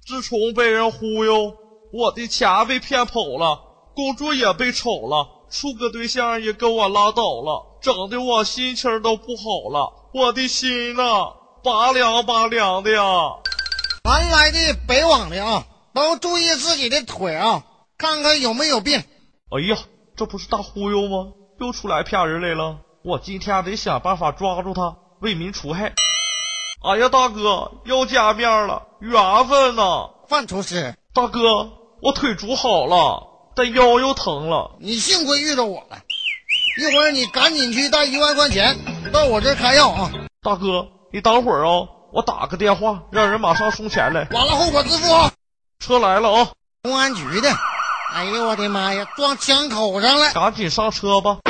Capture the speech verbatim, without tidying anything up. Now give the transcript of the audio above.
自从被人忽悠，我的钱被骗跑了，工作也被炒了，处个对象也跟我拉倒了，整得我心情都不好了，我的心呐，拔凉拔凉的呀。 南来的北往的啊，都注意自己的腿啊，看看有没有病。 哎呀，这不是大忽悠吗？又出来骗人来了，我今天得想办法抓住他，为民除害。哎呀，大哥，要见面了，缘分呐！ 范厨师， 大哥，我腿拄好了，但腰又疼了。 你幸亏遇到我了，一会儿你赶紧去带一万块钱到我这儿开药啊！ 大哥，你等会儿啊，我打个电话，让人马上送钱来。 完了后果自负啊！ 车来了啊！ 公安局的。哎呦我的妈呀，撞枪口上了！ 赶紧上车吧。